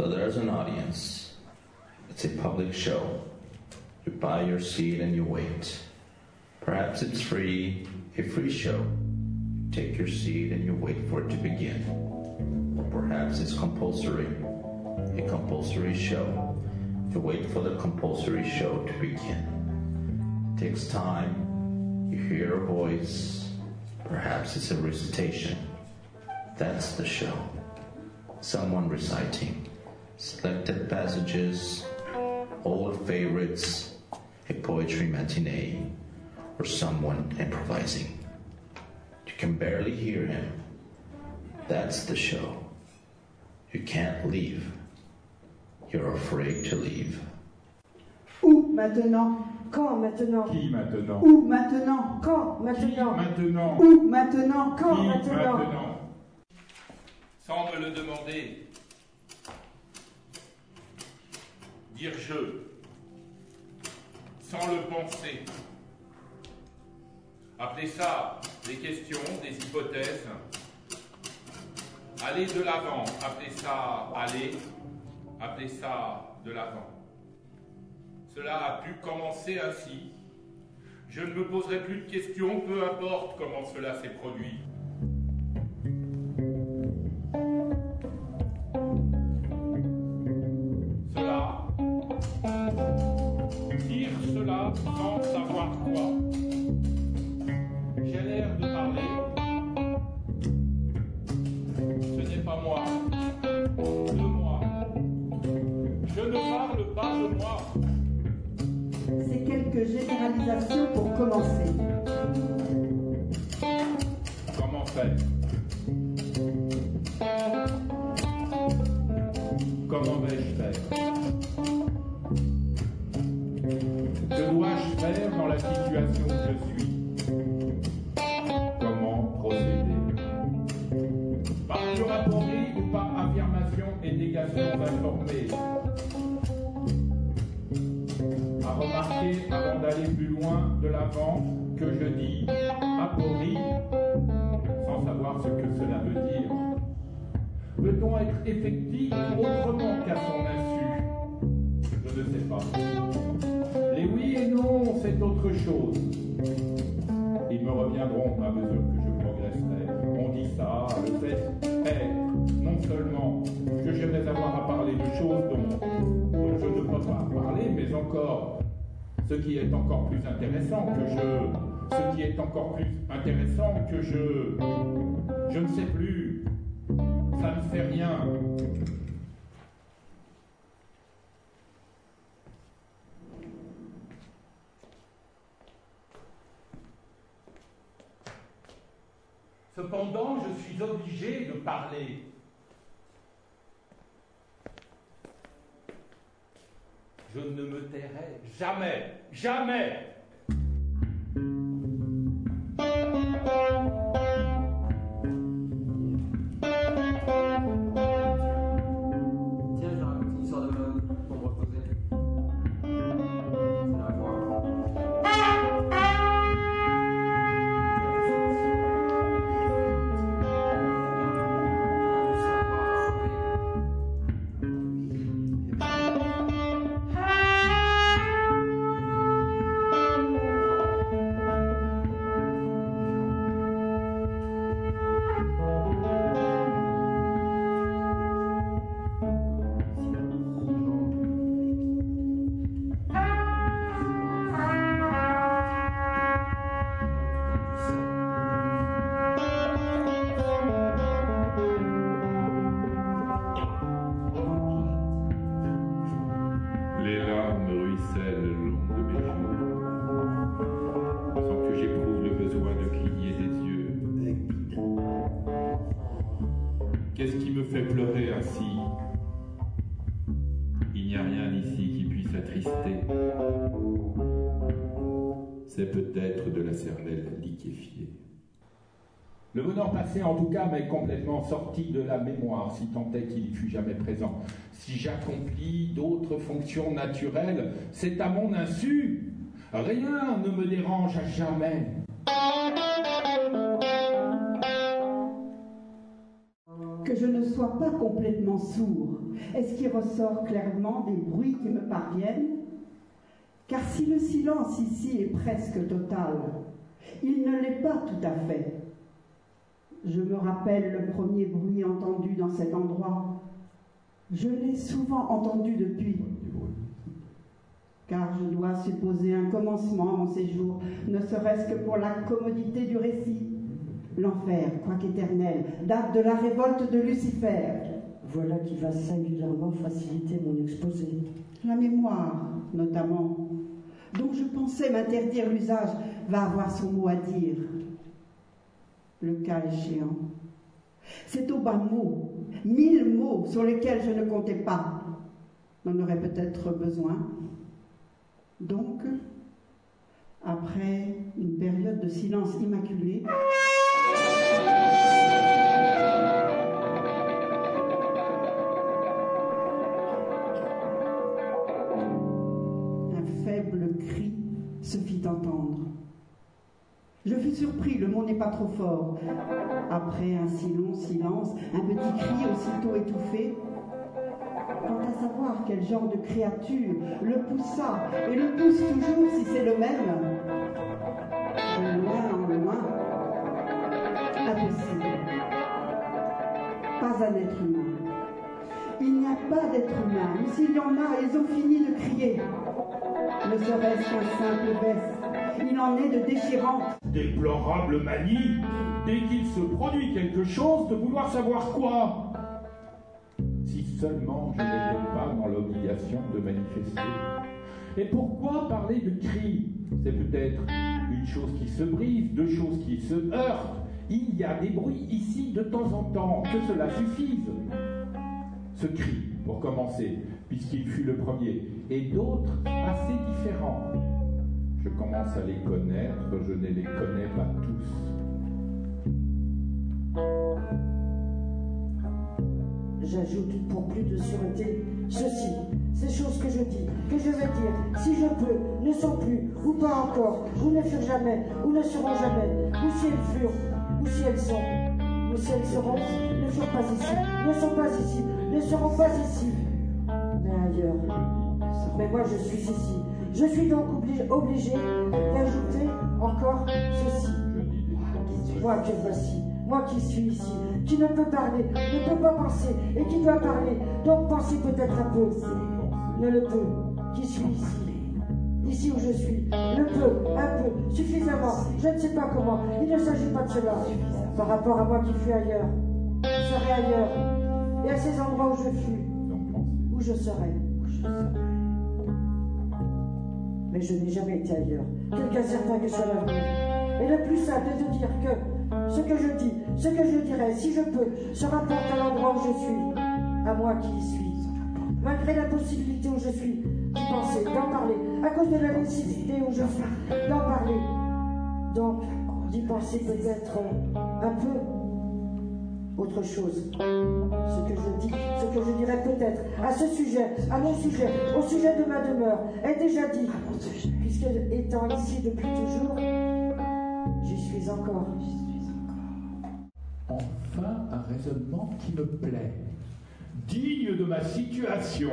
So there's an audience. It's a public show. You buy your seat and you wait. Perhaps it's free, a free show. Take your seat and you wait for it to begin. Or perhaps it's compulsory, a compulsory show. You wait for the compulsory show to begin. It takes time. You hear a voice. Perhaps it's a recitation. That's the show. Someone reciting selected passages, old favorites, a poetry matinee, or someone improvising. You can barely hear him. That's the show. You can't leave. You're afraid to leave. Où maintenant? Quand maintenant? Qui maintenant? Où maintenant? Quand maintenant? Qui maintenant? Où maintenant? Quand Qui maintenant? maintenant? Sans me le demander, dire je, sans le penser. Appelez ça des questions, des hypothèses. Aller de l'avant, appelez ça aller, appelez ça de l'avant. Cela a pu commencer ainsi. Je ne me poserai plus de questions, peu importe comment cela s'est produit. Dire cela sans savoir quoi. J'ai l'air de parler. Ce n'est pas moi. De moi. Je ne parle pas de moi. C'est quelques généralisations pour commencer. Comment faire? Comment vais-je faire? Que dois-je faire dans la situation où je suis? Comment procéder? Par puratorie ou par affirmation et négation informée? À remarquer avant d'aller plus loin de l'avant que je dis aporie sans savoir ce que cela veut dire. Peut-on être effectif autrement qu'à son insu? Je ne sais pas. Les oui et non, c'est autre chose. Ils me reviendront à mesure que je progresserai. On dit ça, le fait être, non seulement que j'aimerais avoir à parler de choses dont je ne peux pas parler, mais encore, ce qui est encore plus intéressant que je ne sais plus, ça ne fait rien. Cependant, je suis obligé de parler. Je ne me tairai jamais, jamais. Tiens, j'ai raconté une histoire de bonhomme pour me reposer. C'est la voix. Les larmes ruissellent le long de mes joues, sans que j'éprouve le besoin de cligner des yeux. Qu'est-ce qui me fait pleurer ainsi? Il n'y a rien ici qui puisse attrister. C'est peut-être de la cervelle liquéfiée. Le bonheur passé, en tout cas, m'est complètement sorti de la mémoire, si tant est qu'il y fût jamais présent. Si j'accomplis d'autres fonctions naturelles, c'est à mon insu. Rien ne me dérange à jamais. Que que je ne sois pas complètement sourd? Est-ce qu'il ressort clairement des bruits qui me parviennent? Car si le silence ici est presque total, il ne l'est pas tout à fait. Je me rappelle le premier bruit entendu dans cet endroit. Je l'ai souvent entendu depuis, car je dois supposer un commencement à mon séjour, ne serait-ce que pour la commodité du récit. L'enfer, quoique éternel, date de la révolte de Lucifer. Voilà qui va singulièrement faciliter mon exposé. La mémoire, notamment, dont je pensais m'interdire l'usage, va avoir son mot à dire. Le cas échéant. C'est au bas mot, 1000 mots sur lesquels je ne comptais pas. J'en aurais peut-être besoin. Donc, après une période de silence immaculé, un faible cri se fit entendre. Je fus surpris, le mot n'est pas trop fort. Après un si long silence, un petit cri aussitôt étouffé. Quant à savoir quel genre de créature le poussa et le pousse toujours si c'est le même, de loin en loin, impossible. Pas un être humain. Il n'y a pas d'être humain, ou s'il y en a, ils ont fini de crier. Ne serait-ce qu'un simple baisse. Il en est de déchirante. Déplorable manie, dès qu'il se produit quelque chose, de vouloir savoir quoi. Si seulement je n'étais pas dans l'obligation de manifester. Et pourquoi parler de cris? C'est peut-être une chose qui se brise, deux choses qui se heurtent. Il y a des bruits ici de temps en temps, que cela suffise. Ce cri, pour commencer, puisqu'il fut le premier, et d'autres assez différents. Je commence à les connaître, je ne les connais pas tous. J'ajoute pour plus de sûreté ceci. Ces choses que je dis, que je vais dire, si je peux, ne sont plus, ou pas encore, ou ne furent jamais, ou ne seront jamais, ou si elles furent, ou si elles sont, ou si elles seront, ne furent pas ici, ne sont pas ici, ne seront pas ici, mais ailleurs. Mais moi je suis ici. Je suis donc obligé d'ajouter encore ceci. Moi que voici, moi qui suis ici, qui ne peut parler, ne peut pas penser, et qui doit parler, donc penser peut-être un peu, ne le peut, qui suis ici où je suis, le peu, un peu, suffisamment, je ne sais pas comment, il ne s'agit pas de cela, par rapport à moi qui fus ailleurs, je serai ailleurs, et à ces endroits où je fus, où je serai. Mais je n'ai jamais été ailleurs, quelque certain que soit l'avenir. Et le plus simple est de dire que ce que je dis, ce que je dirai, si je peux, se rapporte à l'endroit où je suis, à moi qui y suis. Malgré la possibilité où je suis d'y penser, d'en parler, à cause de la nécessité où je suis d'en parler. Donc, d'y penser peut-être un peu autre chose. Ce que je dis, ce que je dirais peut-être à ce sujet, à mon sujet, au sujet de ma demeure, est déjà dit, puisque étant ici depuis toujours, j'y suis encore. Enfin, un raisonnement qui me plaît, digne de ma situation.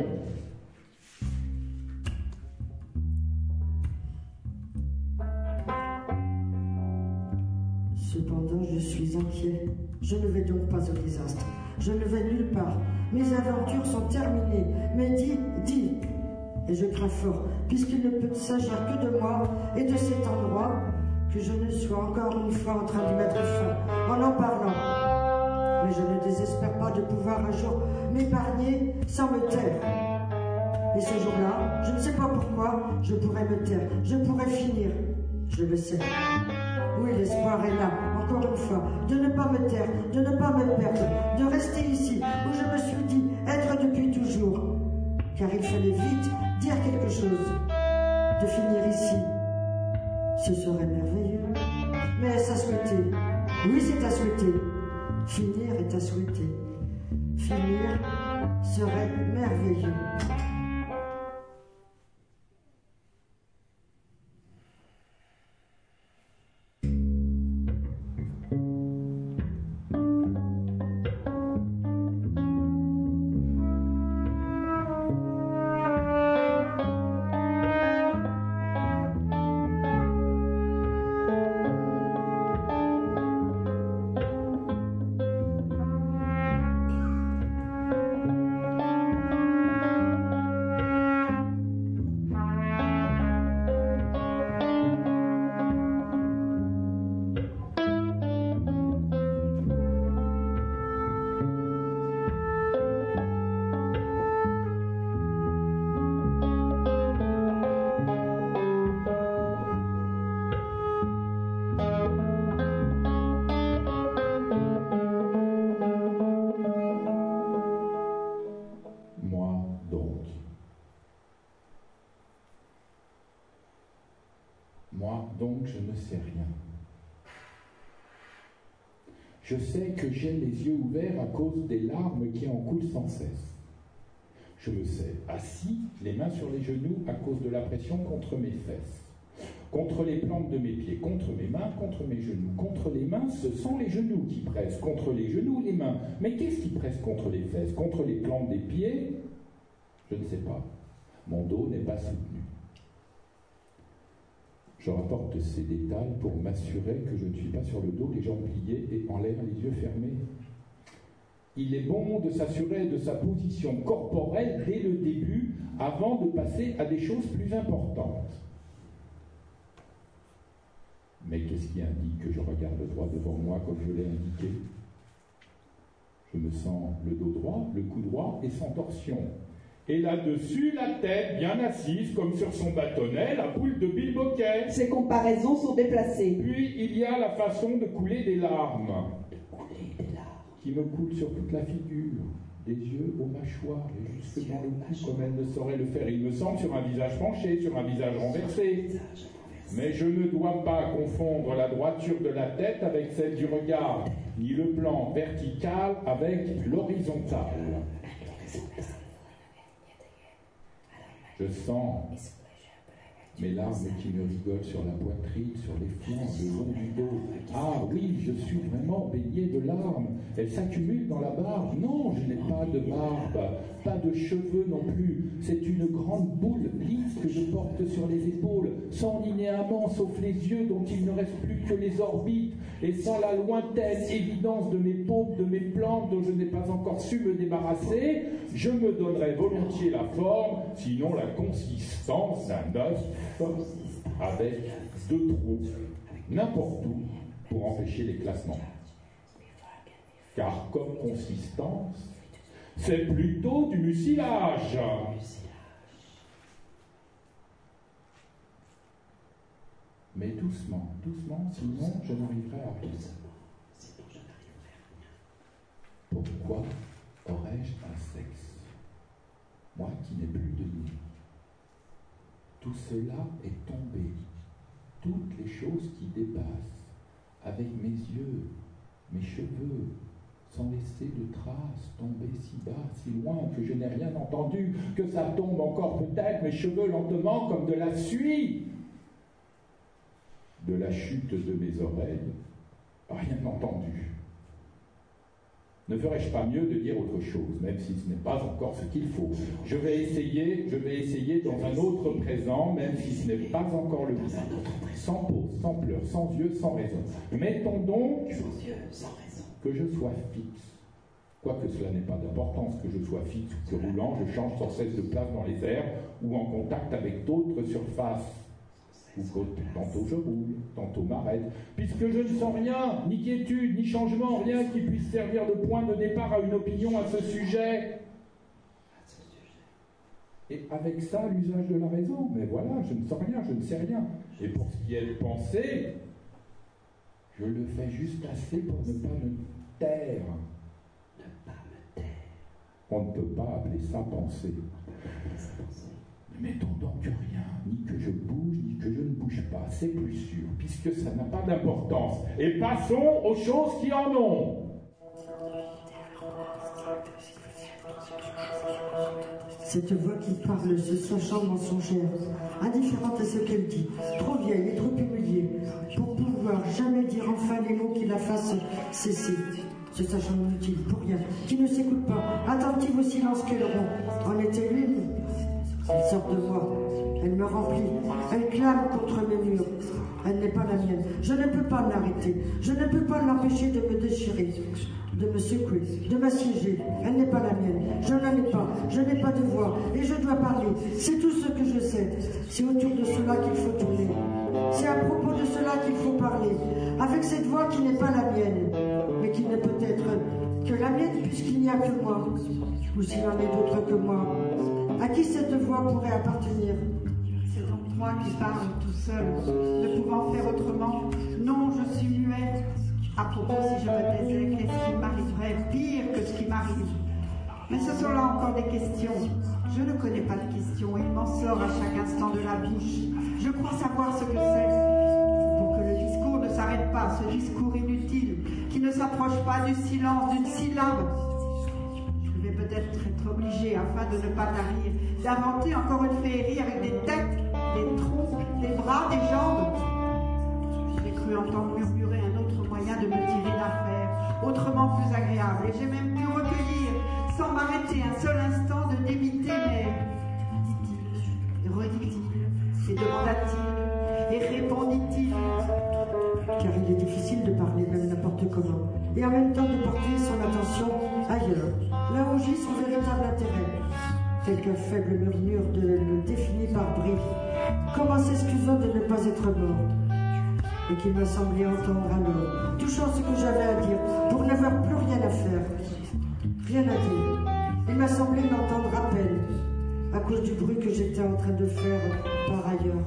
Cependant, je suis inquiet. Je ne vais donc pas au désastre. Je ne vais nulle part. Mes aventures sont terminées. Mais dis, et je crains fort, puisqu'il ne peut s'agir que de moi et de cet endroit, que je ne sois encore une fois en train d'y mettre fin, en parlant. Mais je ne désespère pas de pouvoir un jour m'épargner sans me taire. Et ce jour-là, je ne sais pas pourquoi, je pourrais me taire, je pourrais finir. Je le sais. Oui, l'espoir est là, encore une fois, de ne pas me taire, de ne pas me perdre, de rester ici, où je me suis dit être depuis toujours. Car il fallait vite dire quelque chose, de finir ici. Ce serait merveilleux. Mais est-ce à souhaiter? Oui, c'est à souhaiter. Finir est à souhaiter. Finir serait merveilleux. Moi, donc, je ne sais rien. Je sais que j'ai les yeux ouverts à cause des larmes qui en coulent sans cesse. Je me sais assis, les mains sur les genoux, à cause de la pression contre mes fesses, contre les plantes de mes pieds, contre mes mains, contre mes genoux. Contre les mains, ce sont les genoux qui pressent, contre les genoux, les mains. Mais qu'est-ce qui presse contre les fesses, contre les plantes des pieds? Je ne sais pas. Mon dos n'est pas soutenu. Je rapporte ces détails pour m'assurer que je ne suis pas sur le dos, les jambes pliées et en l'air, les yeux fermés. Il est bon de s'assurer de sa position corporelle dès le début, avant de passer à des choses plus importantes. Mais qu'est-ce qui indique que je regarde droit devant moi comme je l'ai indiqué? Je me sens le dos droit, le cou droit et sans torsion. Et là-dessus, la tête bien assise, comme sur son bâtonnet, la boule de Bill Bocquet. Ces comparaisons sont déplacées. Puis, il y a la façon de couler des larmes. Qui me coulent sur toute la figure, des yeux aux mâchoires et jusque dans le cou, comme elle ne saurait le faire, il me semble, sur un visage penché, sur un visage renversé. Mais je ne dois pas confondre la droiture de la tête avec celle du regard, ni le plan vertical avec l'horizontal. Je sens mes larmes qui me rigolent sur la poitrine, sur les flancs, le long du dos. Ah oui, je suis vraiment baigné de larmes. Elles s'accumulent dans la barbe. Non, je n'ai pas de barbe, pas de cheveux non plus. C'est une grande boule lisse que je porte sur les épaules, sans linéaments, sauf les yeux dont il ne reste plus que les orbites, et sans la lointaine évidence de mes paumes, de mes plantes dont je n'ai pas encore su me débarrasser. Je me donnerais volontiers la forme, sinon la consistance d'un œuf avec 2 trous, n'importe où, pour empêcher les classements. Car comme consistance, c'est plutôt du mucilage. Mais doucement, doucement, sinon je n'arriverai à rien. Pourquoi aurais-je un sexe, moi qui n'ai plus de nid? Tout cela est tombé, toutes les choses qui dépassent, avec mes yeux, mes cheveux, sans laisser de traces, tomber si bas, si loin, que je n'ai rien entendu, que ça tombe encore peut-être, mes cheveux lentement, comme de la suie. De la chute de mes oreilles, rien entendu. Ne ferais-je pas mieux de dire autre chose, même si ce n'est pas encore ce qu'il faut? Je vais essayer dans un autre présent, même si ce n'est pas encore le mien. Sans pause, sans pleurs, sans yeux, sans raison. Mettons donc que je sois fixe. Quoique cela n'ait pas d'importance, que je sois fixe ou que roulant, je change sans cesse de place dans les airs ou en contact avec d'autres surfaces. Ou tantôt je roule, tantôt m'arrête, puisque je ne sens rien, ni quiétude, ni changement, rien qui puisse servir de point de départ à une opinion à ce sujet. Et avec ça, l'usage de la raison. Mais voilà, je ne sens rien, je ne sais rien. Et pour ce qui est de penser, je le fais juste assez pour ne pas me taire. On ne peut pas appeler ça penser. Mettons donc rien, ni que je bouge, ni que je ne bouge pas, c'est plus sûr, puisque ça n'a pas d'importance. Et passons aux choses qui en ont. Cette voix qui parle, se sachant mensongère, indifférente à ce qu'elle dit, trop vieille et trop humiliée, pour pouvoir jamais dire enfin les mots qui la fassent cesser, se sachant inutile pour rien, qui ne s'écoute pas, attentive au silence qu'elle rompt. En est-elle une? Elle sort de moi, elle me remplit, elle clame contre mes murs. Elle n'est pas la mienne, je ne peux pas l'arrêter, je ne peux pas l'empêcher de me déchirer, de me secouer, de m'assiéger. Elle n'est pas la mienne, je n'en ai pas, je n'ai pas de voix, et je dois parler. C'est tout ce que je sais, c'est autour de cela qu'il faut tourner, c'est à propos de cela qu'il faut parler, avec cette voix qui n'est pas la mienne, mais qui ne peut être que la mienne puisqu'il n'y a que moi, ou s'il en est d'autres que moi. À qui cette voix pourrait appartenir? C'est donc moi qui parle tout seul, ne pouvant faire autrement. Non, je suis muet. À propos, si je me taisais, qu'est-ce qui m'arriverait pire que ce qui m'arrive? Mais ce sont là encore des questions. Je ne connais pas de questions, il m'en sort à chaque instant de la bouche. Je crois savoir ce que c'est. s'arrête pas, ce discours inutile, qui ne s'approche pas du silence, d'une syllabe. Je vais peut-être être obligée, afin de ne pas tarir, d'inventer encore une féerie avec des têtes, des troncs, des bras, des jambes. J'ai cru entendre murmurer un autre moyen de me tirer d'affaire, autrement plus agréable, et j'ai même pu recueillir, sans m'arrêter un seul instant, de débiter mes... dit-il, redit-il, et demanda-t-il, et répondit-il. Car il est difficile de parler même n'importe comment, et en même temps de porter son attention ailleurs, là où gît son véritable intérêt. Tel qu'un faible murmure le définit par bribes, comme en s'excusant de ne pas être morte, et qu'il m'a semblé entendre alors, touchant ce que j'avais à dire, pour n'avoir plus rien à faire, rien à dire. Il m'a semblé m'entendre à peine, à cause du bruit que j'étais en train de faire par ailleurs.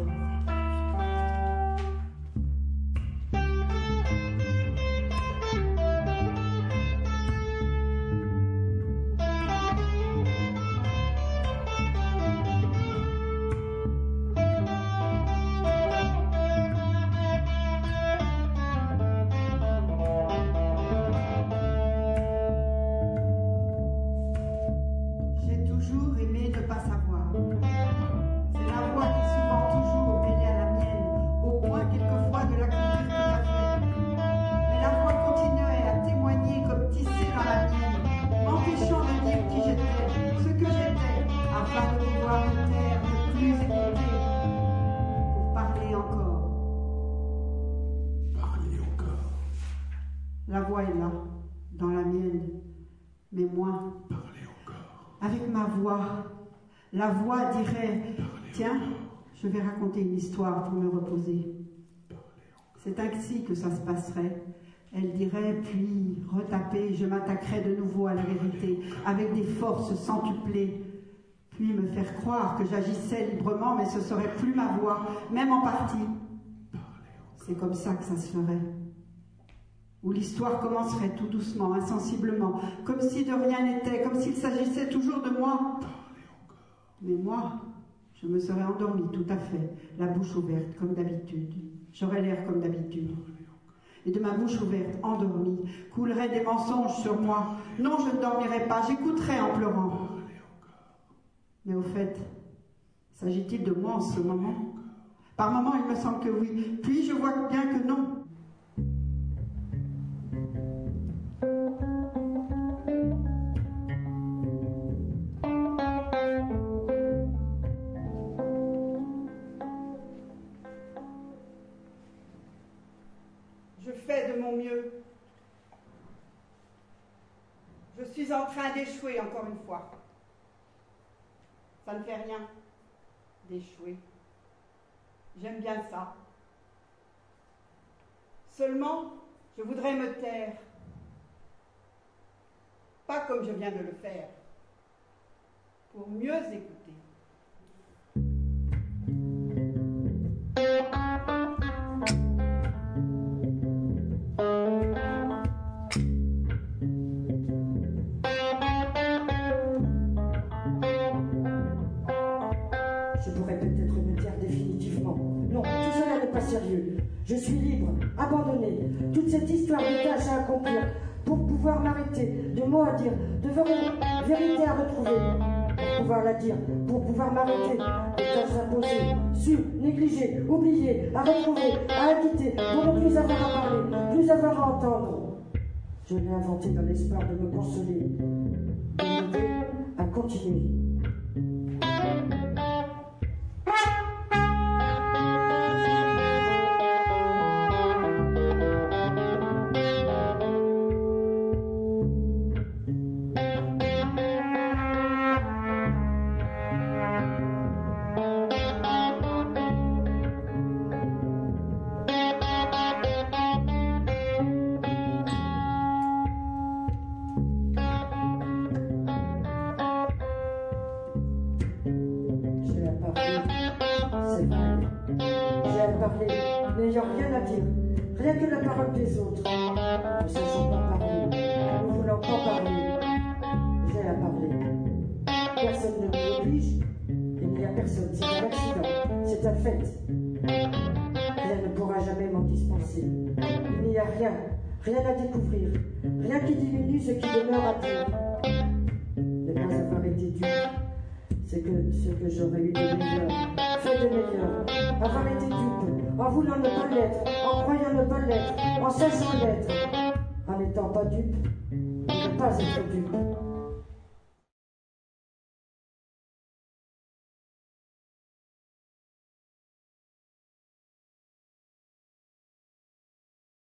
La voix est là, dans la mienne, mais moi, avec ma voix, la voix dirait, tiens, je vais raconter une histoire pour me reposer. C'est ainsi que ça se passerait. Elle dirait, puis retaper, je m'attaquerais de nouveau à la vérité, avec des forces centuplées, puis me faire croire que j'agissais librement, mais ce serait plus ma voix, même en partie. C'est comme ça que ça se ferait. Où l'histoire commencerait tout doucement, insensiblement, comme si de rien n'était, comme s'il s'agissait toujours de moi. Mais moi, je me serais endormie tout à fait, la bouche ouverte, comme d'habitude. J'aurais l'air comme d'habitude. Et de ma bouche ouverte, endormie, couleraient des mensonges sur moi. Non, je ne dormirais pas, j'écouterais en pleurant. Mais au fait, s'agit-il de moi en ce moment? Par moments, il me semble que oui. Puis je vois bien que non. De mon mieux. Je suis en train d'échouer encore une fois. Ça ne fait rien d'échouer. J'aime bien ça. Seulement, je voudrais me taire. Pas comme je viens de le faire. Pour mieux écouter. Je suis libre, abandonné, toute cette histoire de tâches à accomplir, pour pouvoir m'arrêter, de mots à dire, de vérité à retrouver, pour pouvoir la dire, pour pouvoir m'arrêter, de tâches imposées, su, négligées, oubliées, à retrouver, à acquitter, pour ne plus avoir à parler, plus avoir à entendre. Je l'ai inventé dans l'espoir de me consoler, de m'aider à continuer. N'ayant rien à dire, rien que la parole des autres, ne sachant pas parler, ne voulant pas parler, j'ai à parler. Personne ne m'y oblige, il n'y a personne, c'est un accident, c'est un fait. Rien ne pourra jamais m'en dispenser. Il n'y a rien à découvrir, rien qui diminue ce qui demeure à dire. Ne pas avoir été dupe, c'est que ce que j'aurais eu de meilleur, fait de meilleur, avoir été dupe, en voulant ne pas l'être, en croyant ne pas l'être, en sachant l'être, en n'étant pas dupe, ne pas être dupe.